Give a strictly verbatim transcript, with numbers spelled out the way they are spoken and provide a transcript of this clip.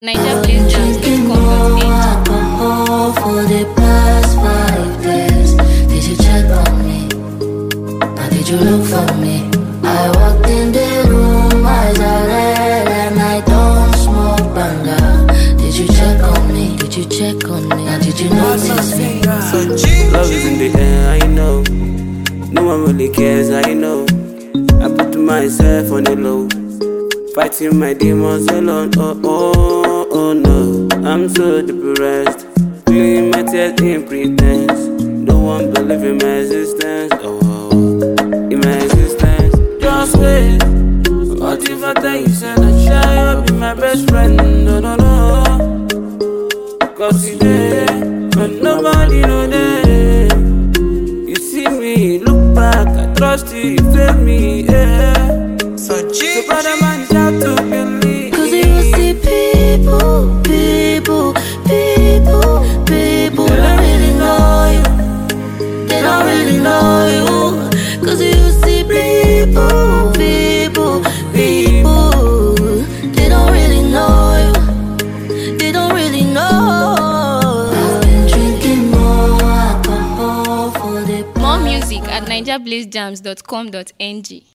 Niger Blaze Jams dot com dot alcohol for the past five days. Did you check on me? Now did you look for me? I walked in the room, eyes are red, and I don't smoke banga. Did you check on me? Did you check on me? Now did you notice me? Love is in the air, I know. No one really cares, I know. I put myself on the low, fighting my demons alone. Oh, oh, oh no, I'm so depressed. Feeling my tears in pretense. No one believe in my existence. Oh, oh, in my existence. Just wait. What if I tell you, say that shy up be my best friend? No, no, no. Cause you there, but nobody know there. You see me, look back, I trust you, you fail me, yeah. So, G, so brother man, you have to believe. Cause you see people, people, people, people They don't really know you. They don't really know you. Cause you see people, people, people They don't really know you. They don't really know. I've been drinking more alcohol for the More music at niger blaze jams dot com dot n g.